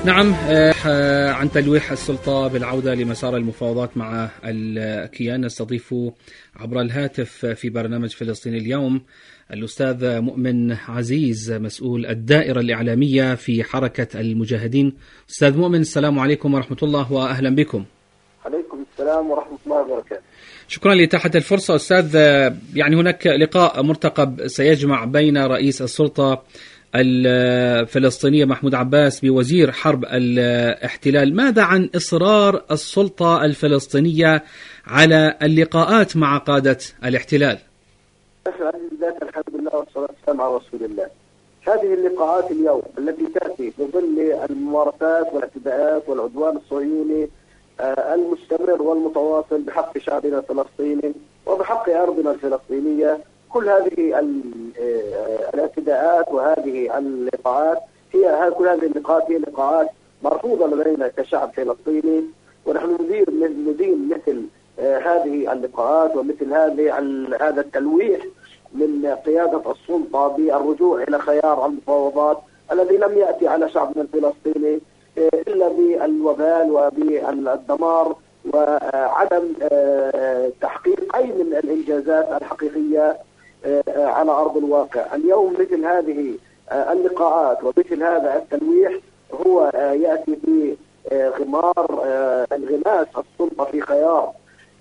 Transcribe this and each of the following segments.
نعم، عن تلويح السلطة بالعودة لمسار المفاوضات مع الكيان نستضيف عبر الهاتف في برنامج فلسطين اليوم الأستاذ مؤمن عزيز، مسؤول الدائرة الإعلامية في حركة المجاهدين. أستاذ مؤمن، السلام عليكم ورحمة الله وأهلا بكم. عليكم السلام ورحمة الله وبركاته. شكرا لإتاحة الفرصة. أستاذ، يعني هناك لقاء مرتقب سيجمع بين رئيس السلطة الفلسطينية محمود عباس بوزير حرب الاحتلال. ماذا عن إصرار السلطة الفلسطينية على اللقاءات مع قادة الاحتلال؟ الحمد لله والصلاة والسلام على رسول الله. هذه اللقاءات اليوم التي تأتي في ظل الممارسات والاعتداءات والعدوان الصهيوني المستمر والمتواصل بحق شعبنا الفلسطيني وبحق أرضنا الفلسطينية، كل هذه الاعتداءات وهذه اللقاءات كل هذه اللقاءات هي لقاءات مرفوضة لدينا كشعب فلسطيني، ونحن ندين مثل هذه اللقاءات ومثل هذا التلويح من قيادة السلطة بالرجوع إلى خيار المفاوضات الذي لم يأتي على شعبنا الفلسطيني إلا بالوبال وبالدمار وعدم تحقيق أي من الإنجازات الحقيقية على أرض الواقع. اليوم مثل هذه اللقاءات ومثل هذا التلويح هو يأتي في غمار انغماس السلطة في خيار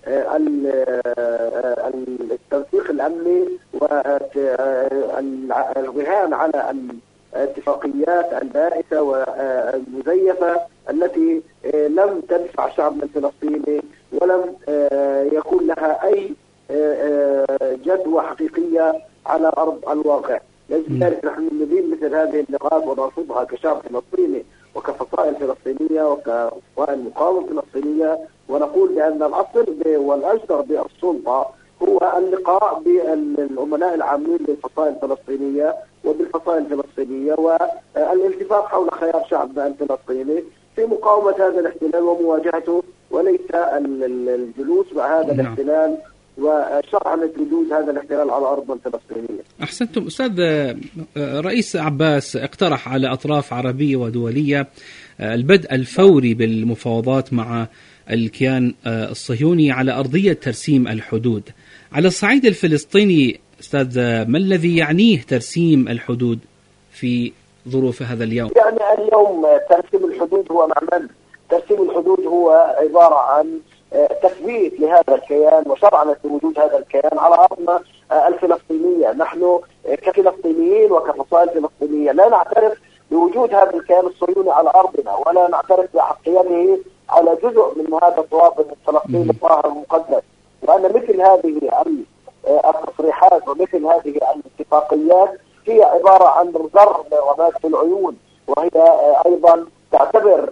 التنسيق الأمني والرهان على الاتفاقيات البائسة والمزيفة التي لم تدفع شعبنا الفلسطيني ولم يكون لها أي جدوى حقيقية على أرض الواقع. لذلك نحن ندين مثل هذه اللقاءات ونرفضها كشعب فلسطيني وكفصائل فلسطينية وكفصائل مقاومة فلسطينية، ونقول بأن الأصل والأجدر بالسلطة هو اللقاء بالأمناء العامين للفصائل الفلسطينية وبالفصائل الفلسطينية والاتفاق حول خيار شعبنا الفلسطيني في مقاومة هذا الاحتلال ومواجهته، وليس الجلوس مع هذا الاحتلال وشرعنة وجود هذا الاحتلال على أرض الفلسطينية. أحسنتم. أستاذ، رئيس عباس اقترح على أطراف عربية ودولية البدء الفوري بالمفاوضات مع الكيان الصهيوني على أرضية ترسيم الحدود. على الصعيد الفلسطيني أستاذ، ما الذي يعنيه ترسيم الحدود في ظروف هذا اليوم؟ يعني اليوم ترسيم الحدود هو معنى ترسيم الحدود هو عبارة عن تثبيت لهذا الكيان وشرعنة وجود هذا الكيان على أرضنا الفلسطينية. نحن كفلسطينيين وكفصائل فلسطينية لا نعترف بوجود هذا الكيان الصهيوني على أرضنا، ولا نعترف بحقيته على جزء من هذا التواطن الفلسطيني الطاهر المقدس، وأن مثل هذه التصريحات ومثل هذه الاتفاقيات هي عبارة عن زر رماد في العيون، وهي أيضا تعتبر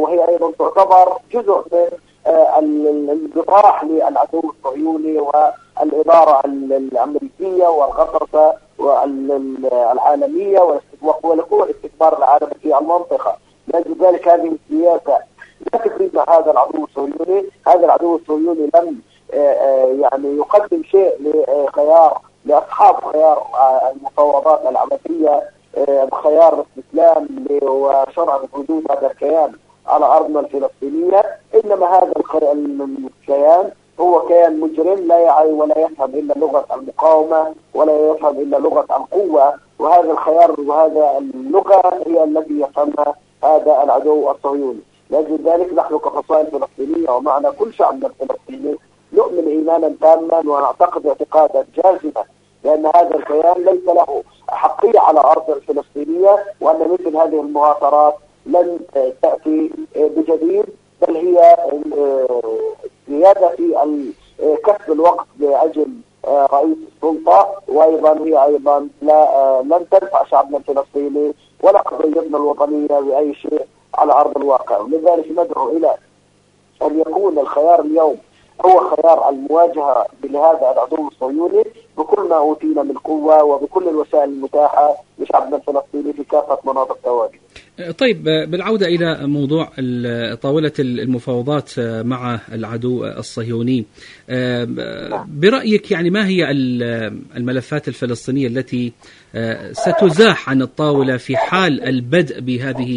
جزء من الانبطاح للعدو الصهيوني والإدارة الأمريكية والغطرسة والعالمية ولقوع الاستكبار العالمي في المنطقة. لذلك هذه السياسة لا تفيد مع هذا العدو الصهيوني. هذا العدو الصهيوني لم يعني يقدم شيء لأصحاب خيار المفاوضات العبثية بخيار الاستسلام وشرع وجود هذا الكيان على أرضنا الفلسطينية، إنما هذا الكيان هو كيان مجرم لا يعي ولا يفهم إلا لغة المقاومة ولا يفهم إلا لغة القوة، وهذا الخيار وهذا اللغة هي التي يفهمها هذا العدو الصهيوني. لذلك نحن كفصائل فلسطينية ومعنا كل شعبنا الفلسطيني نؤمن إيمانا تاما ونعتقد اعتقادا جازما لأن هذا الكيان ليس له حقية على أرض الفلسطينية، وأن مثل هذه المهاترات لن تأتي بجديد، بل هي زيادة في كسب الوقت لأجل رئيس السلطة، وأيضا هي أيضا لن تنفع شعبنا الفلسطيني ولا قضيتنا الوطنية بأي شيء على أرض الواقع. ولذلك ندعو إلى أن يكون الخيار اليوم هو خيار المواجهة بهذا العدو الصهيوني بكل ما أوتينا من قوة وبكل الوسائل المتاحة لشعبنا الفلسطيني في كافة مناطق تواجده. طيب، بالعودة إلى موضوع طاولة المفاوضات مع العدو الصهيوني، برأيك يعني ما هي الملفات الفلسطينية التي ستزاح عن الطاولة في حال البدء بهذه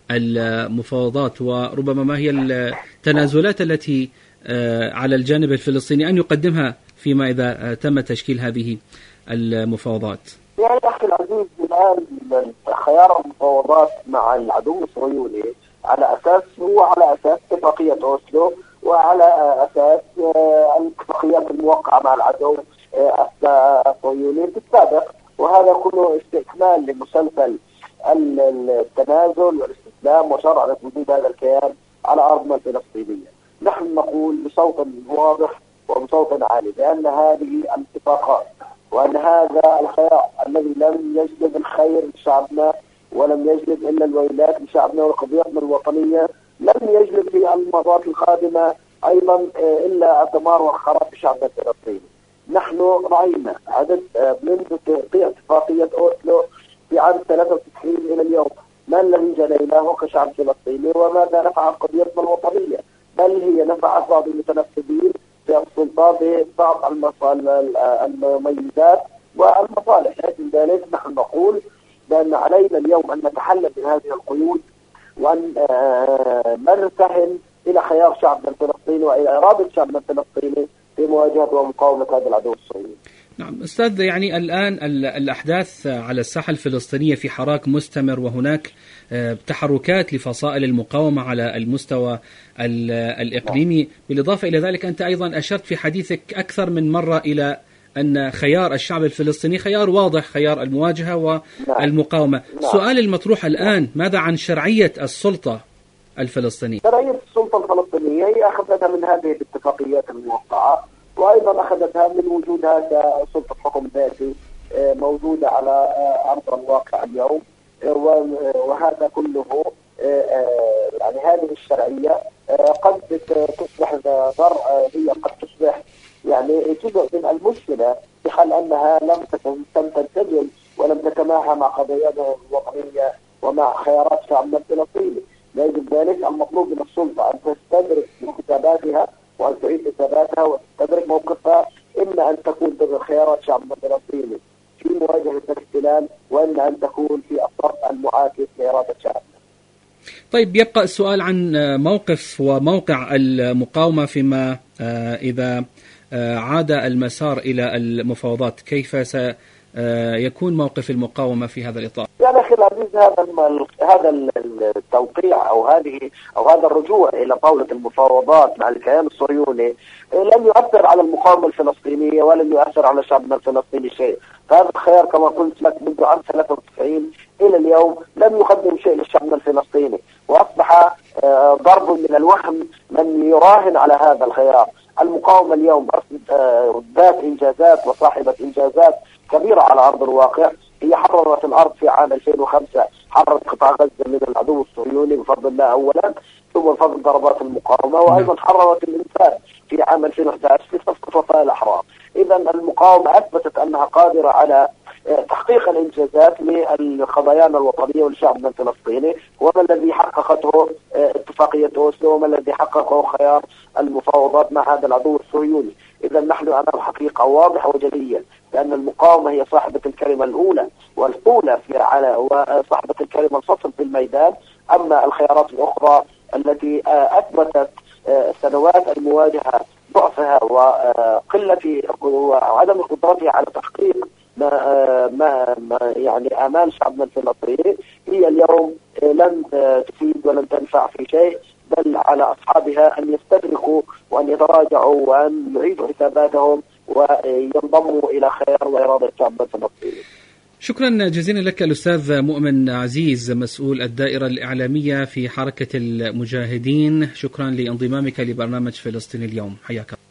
المفاوضات، وربما ما هي التنازلات التي على الجانب الفلسطيني أن يقدمها فيما إذا تم تشكيل هذه المفاوضات؟ يعني أخي العزيز، الآن خيار المفاوضات مع العدو الصهيوني على أساس اتفاقية أوسلو، وعلى أساس الاتفاقيات الموقعة مع العدو الصهيوني في السابق، وهذا كله استكمال لمسلسل التنازل والاستسلام وشرعنة وجود هذا الكيان على أرضنا الفلسطينية. نحن نقول بصوت واضح وبصوت عالي بأن هذه الاتفاقات وأن هذا الخيار الذي لم يجلب الخير لشعبنا ولم يجلب إلا الويلات لشعبنا وقضيتنا الوطنية، لم يجلب في المرات القادمة أيضا إلا الدمار والخراب لشعبنا الفلسطيني. نحن رأينا عدد منذ اتفاقية أوسلو في عام 93 إلى اليوم ما الذي جنيناه كشعب فلسطيني وماذا نفعت قضيتنا الوطنية، بل هي نفعت بعض المتنفذين في السلطة ببعض المميزات والمصالح. لذلك نحن نقول بأن علينا اليوم أن نتحلل من هذه القيود وأن نرتهن إلى خيار شعبنا الفلسطيني وإلى إرادة شعبنا الفلسطيني في مواجهة ومقاومة هذا العدو الصهيوني. نعم أستاذ، يعني الآن الأحداث على الساحة الفلسطينية في حراك مستمر، وهناك تحركات لفصائل المقاومة على المستوى الإقليمي. بالإضافة إلى ذلك أنت أيضا أشرت في حديثك أكثر من مرة إلى أن خيار الشعب الفلسطيني خيار واضح، خيار المواجهة والمقاومة. السؤال المطروح الآن، ماذا عن شرعية السلطة الفلسطينية؟ شرعية السلطة الفلسطينية هي أخذتها من هذه الاتفاقيات الموقعة، وأيضا أخذتها من وجودها كسلطة حكم ذاتي موجودة على أرض الواقع اليوم، وهذا كله يعني هذه الشرعية قد تصبح هي قد تصبح يعني جزء من المشكلة، في حال أنها لم تنسجم ولم تتماهى مع قضايانا الوطنية ومع خيارات شعبنا الفلسطيني. لذلك المطلوب من السلطة أن تستدرك حساباتها وأن تعيد حساباتها وتستدرك موقفها، إما أن تكون ضمن خيارات شعبنا الفلسطيني في مواجهة الاحتلال، وإما أن تكون في الصف المعاكس لإرادة شعبنا. طيب، يبقى السؤال عن موقف وموقع المقاومة فيما إذا عاد المسار إلى المفاوضات. كيف سيكون موقف المقاومة في هذا الإطار؟ يعني أخي العزيز، هذا التوقيع أو هذا الرجوع إلى طاولة المفاوضات مع الكيان الصهيوني لن يؤثر على المقاومة الفلسطينية ولن يؤثر على شعبنا الفلسطيني شيء. فهذا الخيار كما قلت لك منذ عام 93 إلى اليوم لم يقدم شيء لشعبنا الفلسطيني، وأصبح ضرب من الوهم من يراهن على هذا الخيار. المقاومة اليوم ذات إنجازات وصاحبة إنجازات كبيرة على أرض الواقع. هي حررت الأرض في عام 2005، حررت قطاع غزة من العدو الصهيوني بفضل الله أولا، ثم بفضل ضربات المقاومة، وأيضا حررت الإنسان في عام 2011 في صفقة وفاء الأحرار. إذا المقاومة أثبتت أنها قادرة على تحقيق الإنجازات لقضايانا الوطنية ولشعبنا الفلسطيني، وما الذي حققته اتفاقية أوسلو وما الذي حققه خيار المفاوضات مع هذا العدو الصهيوني. إذا نحن أمام حقيقة واضحة وجلية لأن المقاومة هي صاحبة الكلمة الأولى والأولى وصاحبة الكلمة الفصل في الميدان. أما الخيارات الأخرى التي أثبتت سنوات المواجهة ضعفها وقلة وعدم قدرتها على تحقيق ما يعني آمال شعبنا الفلسطيني، هي اليوم لن تفيد ولن تنفع في شيء، بل على أصحابها أن يستدركوا وأن يتراجعوا وأن يعيدوا حساباتهم وينضموا إلى خيار وإرادة شعبنا الفلسطيني. شكرا جزيلا لك الأستاذ مؤمن عزيز، مسؤول الدائرة الإعلامية في حركة المجاهدين. شكرا لانضمامك لبرنامج فلسطين اليوم، حياك.